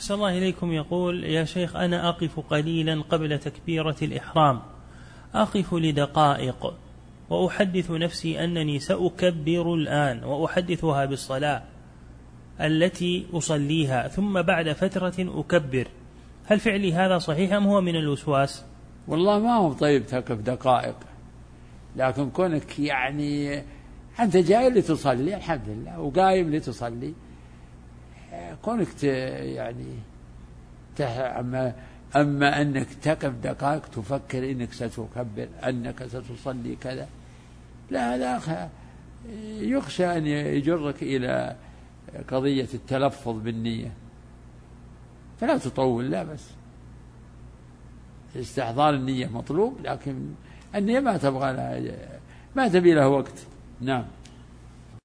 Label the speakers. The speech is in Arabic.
Speaker 1: أحسن الله إليكم. يقول: يا شيخ، أنا أقف قليلا قبل تكبيرة الإحرام، أقف لدقائق وأحدث نفسي أنني سأكبر الآن، وأحدثها بالصلاة التي أصليها، ثم بعد فترة أكبر، هل فعلي هذا صحيح أم هو من الوسواس؟
Speaker 2: والله ما هو طيب تقف دقائق، لكن كونك يعني أنت جاي لتصلي الحمد لله وقايم لتصلي، كونك يعني أما أنك تقف دقائق تفكر أنك ستكبر، أنك ستصلي كذا، لا، هذا يخشى أن يجرك إلى قضية التلفظ بالنية، فلا تطول، لا بس استحضار النية مطلوب، لكن النية ما تبي لها وقت. نعم.